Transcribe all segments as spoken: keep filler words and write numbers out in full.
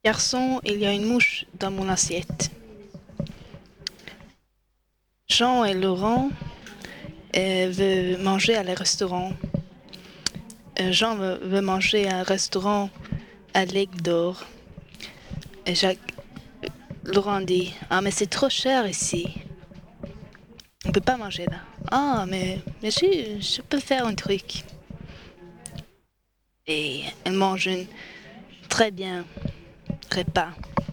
Garçon, il y a une mouche dans mon assiette. Jean et Laurent euh, veulent manger à le restaurant. Euh, Jean veut, veut manger à un restaurant à l'Aigle d'Or. Et Jacques, Laurent dit, ah mais c'est trop cher ici. On peut pas manger là. Ah mais, mais je, je peux faire un truc. Et elle mange un très bien repas.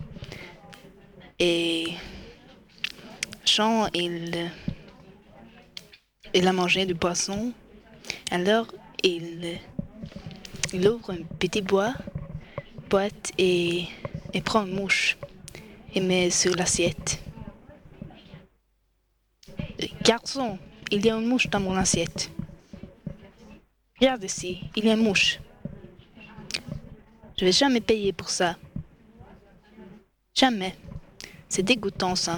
Et Jean, il, il a mangé du poisson. Alors, il, il ouvre un petit bois, boîte et, et prend une mouche et met sur l'assiette. Garçon, il y a une mouche dans mon assiette. Regarde ici, il y a une mouche. Je vais jamais payer pour ça. Jamais. C'est dégoûtant ça.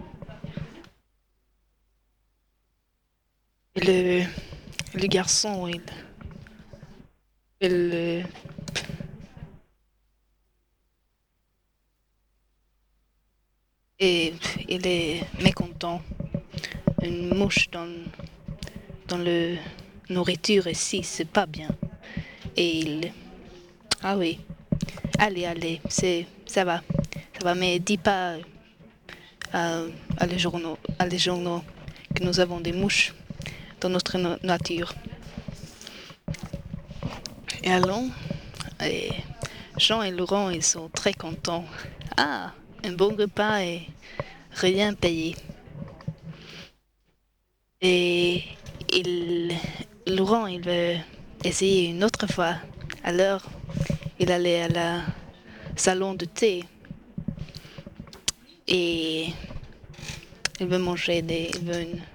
Le, le garçon, il, il, et il est mécontent. Une mouche dans, dans le nourriture ici, c'est pas bien. Et il... Ah oui. Allez, allez, c'est, ça va. Ça va, mais dis pas à, à les journaux, à les journaux que nous avons des mouches dans notre no- nature. Et allons, et Jean et Laurent, ils sont très contents. Ah, un bon repas et rien payé. Et il, Laurent, il veut essayer une autre fois. Alors, il allait à la salon de thé et il veut manger des, il veut un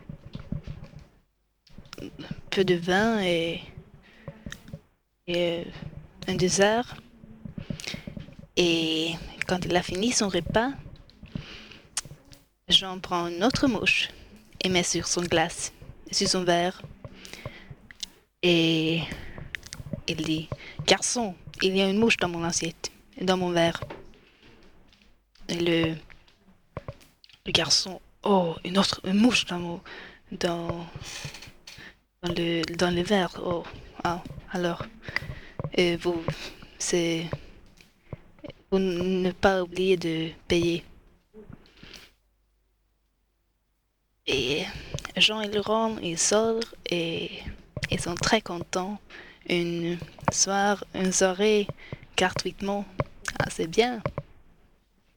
peu de vin et, et un dessert. Et quand il a fini son repas, Jean prend une autre mouche et met sur son glace, sur son verre. Et il dit, garçon, il y a une mouche dans mon assiette, dans mon verre. Et le, le garçon, oh, une autre une mouche dans mon, dans, dans le, dans le verre. Oh, ah, alors, et vous, c'est, vous ne pas oublier de payer. Et Jean et Laurent, ils sortent et ils sont très contents. Une soirée, une soirée gratuitement. Ah, c'est bien.